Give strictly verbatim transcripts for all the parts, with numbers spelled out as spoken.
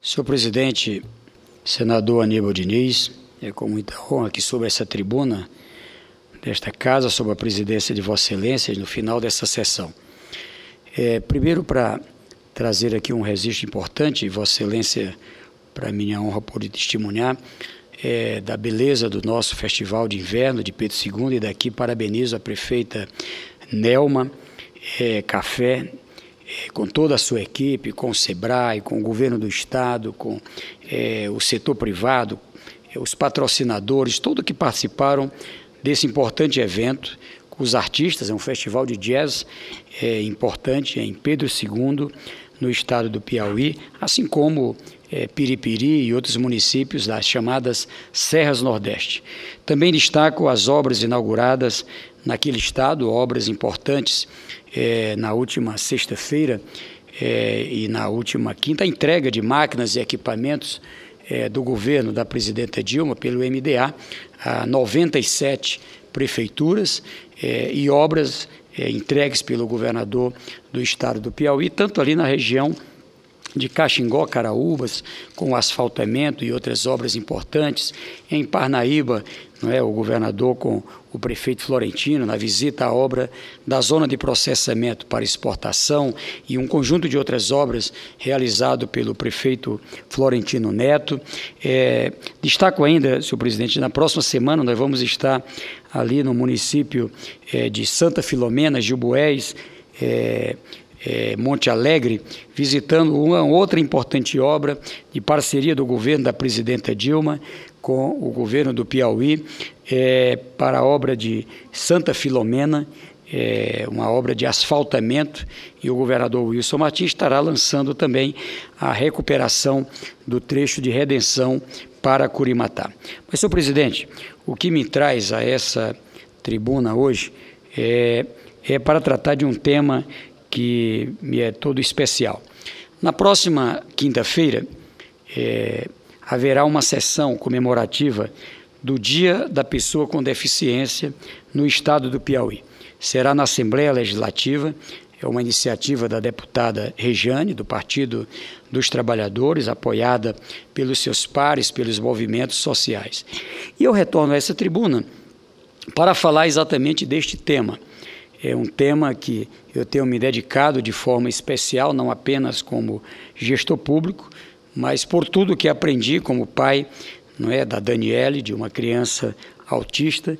Senhor presidente, senador Aníbal Diniz, é com muita honra que sobre essa tribuna desta casa, sob a presidência de Vossa Excelência, no final dessa sessão. É, primeiro, para trazer aqui um registro importante, Vossa Excelência, para minha honra poder testemunhar, é, da beleza do nosso Festival de Inverno de Pedro segundo, e daqui parabenizo a prefeita Nelma é, Café, com toda a sua equipe, com o SEBRAE, com o governo do Estado, com é, o setor privado, é, os patrocinadores, todos que participaram desse importante evento, com os artistas. É um festival de jazz é, importante em Pedro segundo, no estado do Piauí, assim como é, Piripiri e outros municípios das chamadas Serras Nordeste. Também destaco as obras inauguradas naquele estado, obras importantes. É, na última sexta-feira é, e na última quinta, a entrega de máquinas e equipamentos é, do governo da presidenta Dilma pelo M D A a noventa e sete prefeituras é, e obras é, entregues pelo governador do estado do Piauí, tanto ali na região de Caxingó, Caraúbas, com o asfaltamento e outras obras importantes. Em Parnaíba, não é, o governador com o prefeito Florentino, na visita à obra da zona de processamento para exportação e um conjunto de outras obras realizado pelo prefeito Florentino Neto. É, destaco ainda, senhor presidente, na próxima semana nós vamos estar ali no município é, de Santa Filomena, Gilboés, é, É, Monte Alegre, visitando uma outra importante obra de parceria do governo da presidenta Dilma com o governo do Piauí, é, para a obra de Santa Filomena, é, uma obra de asfaltamento, e o governador Wilson Martins estará lançando também a recuperação do trecho de Redenção para Curimatá. Mas, senhor presidente, o que me traz a essa tribuna hoje é, é para tratar de um tema que me é todo especial. Na próxima quinta-feira, é, haverá uma sessão comemorativa do Dia da Pessoa com Deficiência no estado do Piauí. Será na Assembleia Legislativa, é uma iniciativa da deputada Rejane, do Partido dos Trabalhadores, apoiada pelos seus pares, pelos movimentos sociais. E eu retorno a essa tribuna para falar exatamente deste tema. É um tema que eu tenho me dedicado de forma especial, não apenas como gestor público, mas por tudo que aprendi como pai, não é, da Daniele, de uma criança autista,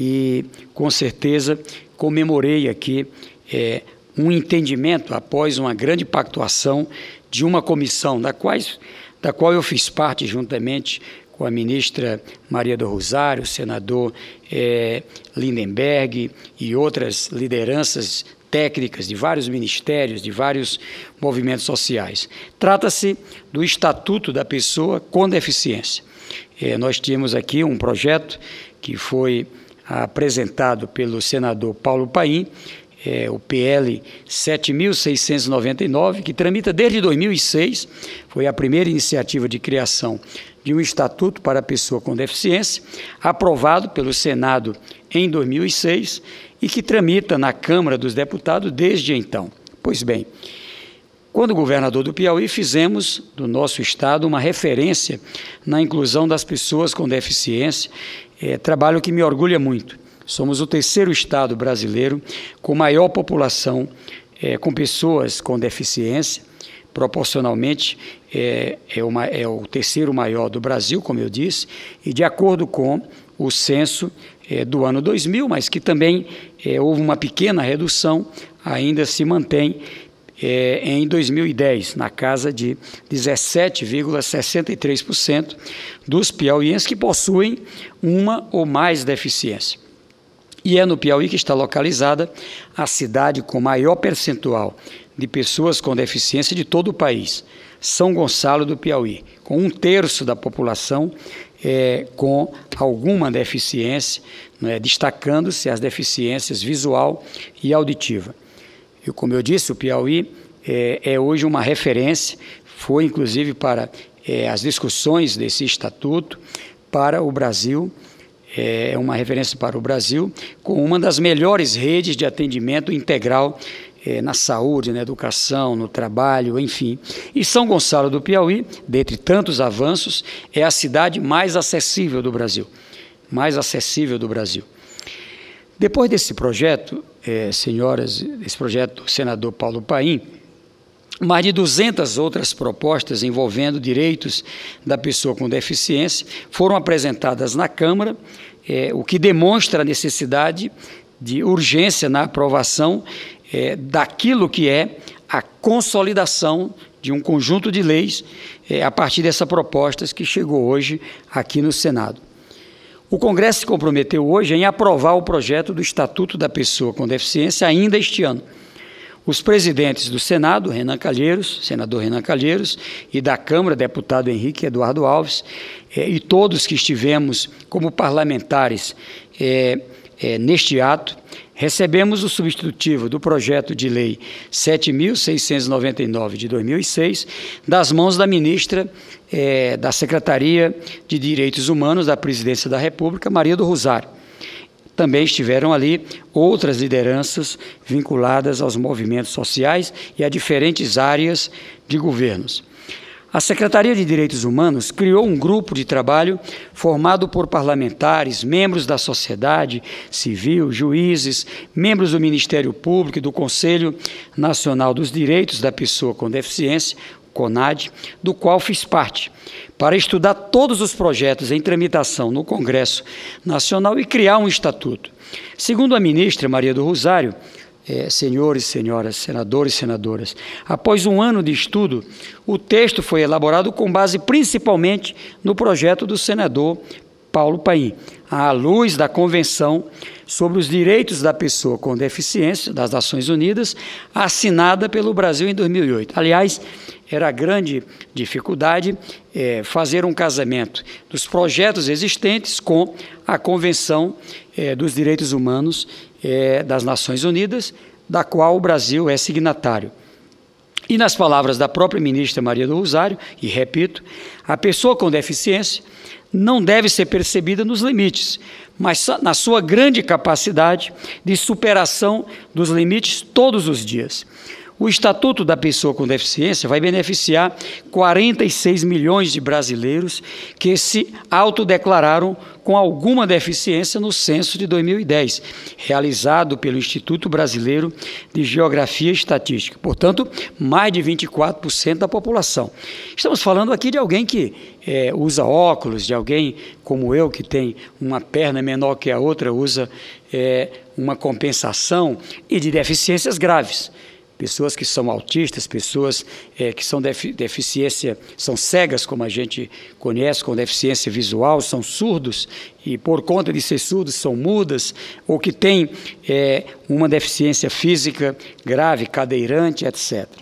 e com certeza comemorei aqui é, um entendimento após uma grande pactuação de uma comissão da, quais, da qual eu fiz parte juntamente com a ministra Maria do Rosário, o senador é, Lindenberg e outras lideranças técnicas de vários ministérios, de vários movimentos sociais. Trata-se do Estatuto da Pessoa com Deficiência. É, nós tínhamos aqui um projeto que foi apresentado pelo senador Paulo Paim, É, o P L sete mil seiscentos e noventa e nove, que tramita desde dois mil e seis, foi a primeira iniciativa de criação de um Estatuto para a Pessoa com Deficiência, aprovado pelo Senado em dois mil e seis e que tramita na Câmara dos Deputados desde então. Pois bem, quando governador do Piauí, fizemos do nosso estado uma referência na inclusão das pessoas com deficiência, é, trabalho que me orgulha muito. Somos o terceiro estado brasileiro com maior população é, com pessoas com deficiência, proporcionalmente é, é, uma, é o terceiro maior do Brasil, como eu disse, e de acordo com o censo é, do ano dois mil, mas que também é, houve uma pequena redução, ainda se mantém é, em dois mil e dez, na casa de dezessete vírgula sessenta e três por cento dos piauienses que possuem uma ou mais deficiência. E é no Piauí que está localizada a cidade com maior percentual de pessoas com deficiência de todo o país, São Gonçalo do Piauí, com um terço da população é, com alguma deficiência, né, destacando-se as deficiências visual e auditiva. E, como eu disse, o Piauí é, é hoje uma referência, foi inclusive para é, as discussões desse estatuto para o Brasil, é uma referência para o Brasil, com uma das melhores redes de atendimento integral é, na saúde, na educação, no trabalho, enfim. E São Gonçalo do Piauí, dentre tantos avanços, é a cidade mais acessível do Brasil. Mais acessível do Brasil. Depois desse projeto, é, senhoras, esse projeto do senador Paulo Paim, mais de duzentas outras propostas envolvendo direitos da pessoa com deficiência foram apresentadas na Câmara, é, o que demonstra a necessidade de urgência na aprovação é, daquilo que é a consolidação de um conjunto de leis é, a partir dessa proposta que chegou hoje aqui no Senado. O Congresso se comprometeu hoje em aprovar o projeto do Estatuto da Pessoa com Deficiência ainda este ano. Os presidentes do Senado, Renan Calheiros, senador Renan Calheiros, e da Câmara, deputado Henrique Eduardo Alves, eh, e todos que estivemos como parlamentares eh, eh, neste ato, recebemos o substitutivo do projeto de lei sete mil seiscentos e noventa e nove de dois mil e seis, das mãos da ministra eh, da Secretaria de Direitos Humanos da Presidência da República, Maria do Rosário. Também estiveram ali outras lideranças vinculadas aos movimentos sociais e a diferentes áreas de governos. A Secretaria de Direitos Humanos criou um grupo de trabalho formado por parlamentares, membros da sociedade civil, juízes, membros do Ministério Público e do Conselho Nacional dos Direitos da Pessoa com Deficiência, CONAD, do qual fiz parte, para estudar todos os projetos em tramitação no Congresso Nacional e criar um estatuto. Segundo a ministra Maria do Rosário, eh, senhores e senhoras, senadores e senadoras, após um ano de estudo, o texto foi elaborado com base principalmente no projeto do senador Paulo Paim, à luz da Convenção sobre os Direitos da Pessoa com Deficiência das Nações Unidas, assinada pelo Brasil em dois mil e oito. Aliás, era grande dificuldade é, fazer um casamento dos projetos existentes com a Convenção é, dos Direitos Humanos é, das Nações Unidas, da qual o Brasil é signatário. E nas palavras da própria ministra Maria do Rosário, e repito, a pessoa com deficiência não deve ser percebida nos limites, mas na sua grande capacidade de superação dos limites todos os dias. O Estatuto da Pessoa com Deficiência vai beneficiar quarenta e seis milhões de brasileiros que se autodeclararam com alguma deficiência no censo de dois mil e dez, realizado pelo Instituto Brasileiro de Geografia e Estatística. Portanto, mais de vinte e quatro por cento da população. Estamos falando aqui de alguém que é, usa óculos, de alguém como eu, que tem uma perna menor que a outra, usa é, uma compensação, e de deficiências graves. Pessoas que são autistas, pessoas é, que são defi deficiência, são cegas, como a gente conhece, com deficiência visual, são surdos e, por conta de ser surdos, são mudas, ou que têm é, uma deficiência física grave, cadeirante, etcétera.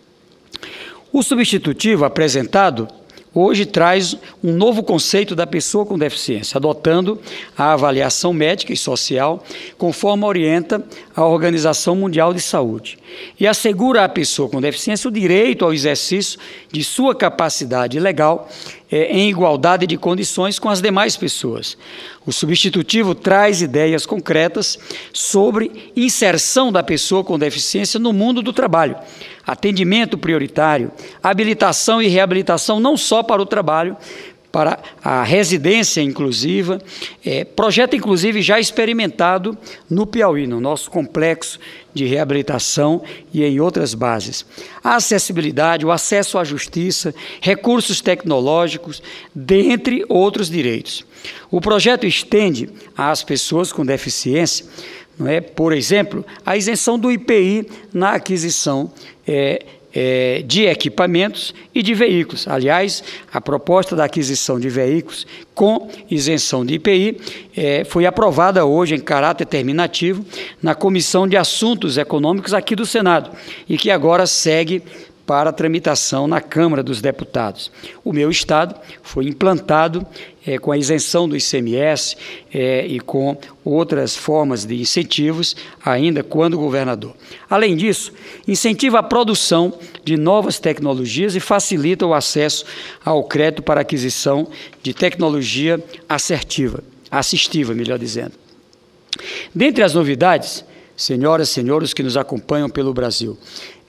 O substitutivo apresentado hoje traz um novo conceito da pessoa com deficiência, adotando a avaliação médica e social, conforme orienta a Organização Mundial de Saúde, e assegura à pessoa com deficiência o direito ao exercício de sua capacidade legal é, em igualdade de condições com as demais pessoas. O substitutivo traz ideias concretas sobre inserção da pessoa com deficiência no mundo do trabalho, atendimento prioritário, habilitação e reabilitação não só para o trabalho, para a residência inclusiva, é, projeto inclusive já experimentado no Piauí, no nosso complexo de reabilitação e em outras bases. A acessibilidade, o acesso à justiça, recursos tecnológicos, dentre outros direitos. O projeto estende às pessoas com deficiência, não é, por exemplo, a isenção do I P I na aquisição é, é, de equipamentos e de veículos. Aliás, a proposta da aquisição de veículos com isenção de I P I é, foi aprovada hoje em caráter terminativo na Comissão de Assuntos Econômicos aqui do Senado e que agora segue para tramitação na Câmara dos Deputados. O meu estado foi implantado é, com a isenção do I C M S é, e com outras formas de incentivos, ainda quando governador. Além disso, incentiva a produção de novas tecnologias e facilita o acesso ao crédito para aquisição de tecnologia assertiva, assistiva, melhor dizendo. Dentre as novidades, senhoras e senhores que nos acompanham pelo Brasil,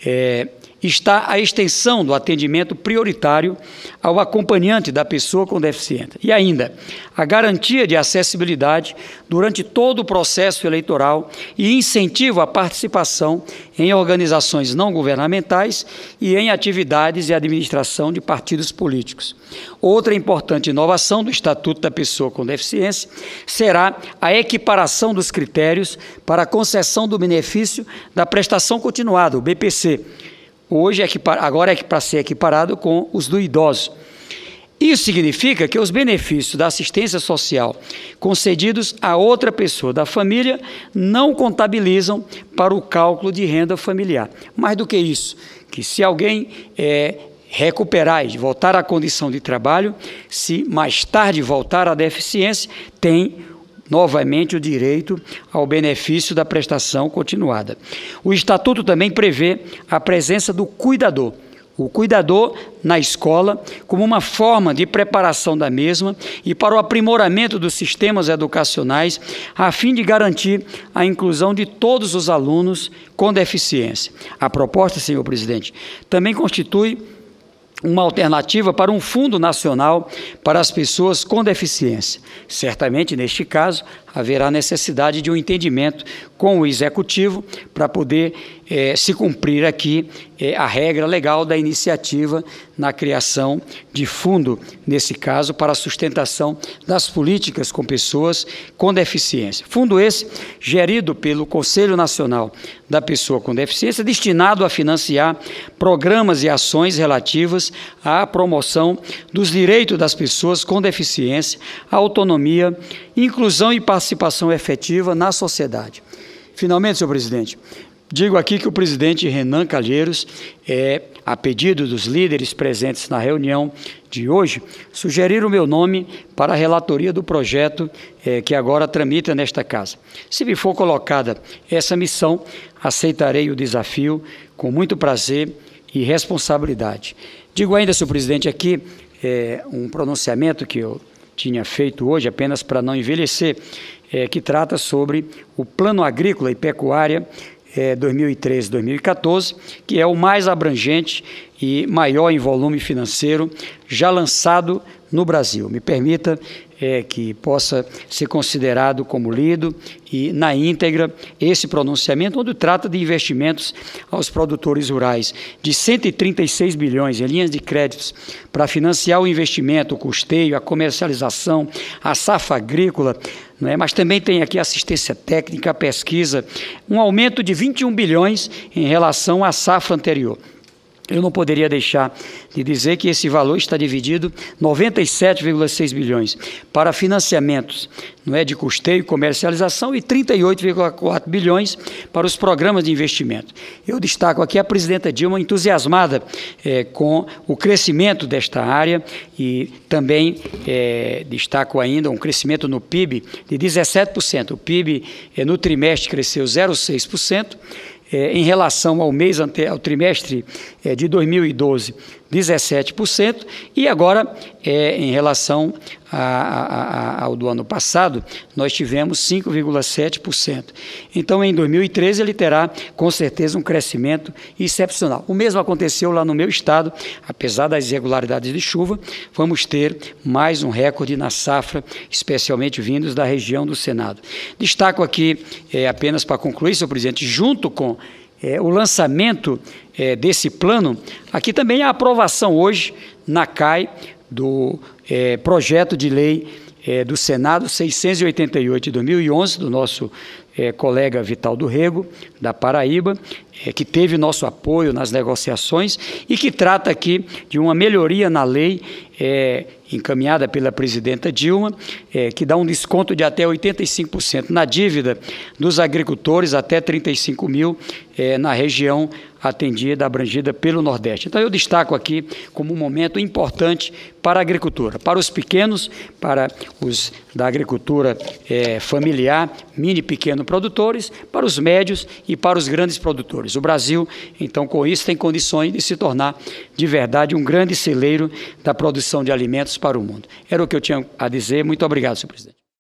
é, está a extensão do atendimento prioritário ao acompanhante da pessoa com deficiência e ainda a garantia de acessibilidade durante todo o processo eleitoral e incentivo à participação em organizações não governamentais e em atividades e administração de partidos políticos. Outra importante inovação do Estatuto da Pessoa com Deficiência será a equiparação dos critérios para a concessão do benefício da prestação continuada, o B P C, Hoje, agora é para ser equiparado com os do idoso. Isso significa que os benefícios da assistência social concedidos a outra pessoa da família não contabilizam para o cálculo de renda familiar. Mais do que isso, que se alguém é, recuperar e voltar à condição de trabalho, se mais tarde voltar à deficiência, tem novamente o direito ao benefício da prestação continuada. O Estatuto também prevê a presença do cuidador, o cuidador na escola, como uma forma de preparação da mesma e para o aprimoramento dos sistemas educacionais, a fim de garantir a inclusão de todos os alunos com deficiência. A proposta, senhor presidente, também constitui uma alternativa para um fundo nacional para as pessoas com deficiência. Certamente, neste caso, haverá necessidade de um entendimento com o Executivo para poder eh, se cumprir aqui eh, a regra legal da iniciativa na criação de fundo, nesse caso, para a sustentação das políticas com pessoas com deficiência. Fundo esse gerido pelo Conselho Nacional da Pessoa com Deficiência, destinado a financiar programas e ações relativas à promoção dos direitos das pessoas com deficiência, à autonomia, inclusão e participação efetiva na sociedade. Finalmente, senhor presidente, digo aqui que o presidente Renan Calheiros, é, a pedido dos líderes presentes na reunião de hoje, sugeriram o meu nome para a relatoria do projeto é, que agora tramita nesta casa. Se me for colocada essa missão, aceitarei o desafio com muito prazer e responsabilidade. Digo ainda, senhor presidente, aqui é, um pronunciamento que eu tinha feito hoje, apenas para não envelhecer, é, que trata sobre o Plano Agrícola e Pecuária é, dois mil e treze a dois mil e quatorze, que é o mais abrangente e maior em volume financeiro já lançado no Brasil. Me permita é, que possa ser considerado como lido e na íntegra esse pronunciamento, onde trata de investimentos aos produtores rurais de cento e trinta e seis bilhões em linhas de créditos para financiar o investimento, o custeio, a comercialização, a safra agrícola, não é? Mas também tem aqui assistência técnica, pesquisa, um aumento de vinte e um bilhões em relação à safra anterior. Eu não poderia deixar de dizer que esse valor está dividido noventa e sete vírgula seis bilhões para financiamentos, não é, de custeio e comercialização e trinta e oito vírgula quatro bilhões para os programas de investimento. Eu destaco aqui a presidenta Dilma entusiasmada é, com o crescimento desta área e também é, destaco ainda um crescimento no P I B de dezessete por cento. O P I B é, no trimestre cresceu zero vírgula seis por cento. É, em relação ao mês ante, ao trimestre é, de dois mil e doze, dezessete por cento, e agora, é, em relação a, a, a, ao do ano passado, nós tivemos cinco vírgula sete por cento. Então, em dois mil e treze, ele terá, com certeza, um crescimento excepcional. O mesmo aconteceu lá no meu estado, apesar das irregularidades de chuva, vamos ter mais um recorde na safra, especialmente vindos da região do Senado. Destaco aqui, é, apenas para concluir, senhor presidente, junto com É, o lançamento é, desse plano, aqui também a aprovação hoje na C A I do é, projeto de lei é, do Senado seiscentos e oitenta e oito de dois mil e onze, do nosso é, colega Vital do Rego, da Paraíba, é, que teve nosso apoio nas negociações e que trata aqui de uma melhoria na lei é, encaminhada pela presidenta Dilma, é, que dá um desconto de até oitenta e cinco por cento na dívida dos agricultores até trinta e cinco mil é, na região atendida, abrangida pelo Nordeste. Então, eu destaco aqui como um momento importante para a agricultura, para os pequenos, para os da agricultura é, familiar, mini e pequeno produtores, para os médios e para os grandes produtores. O Brasil, então, com isso, tem condições de se tornar, de verdade, um grande celeiro da produção de alimentos para o mundo. Era o que eu tinha a dizer. Muito obrigado, senhor presidente.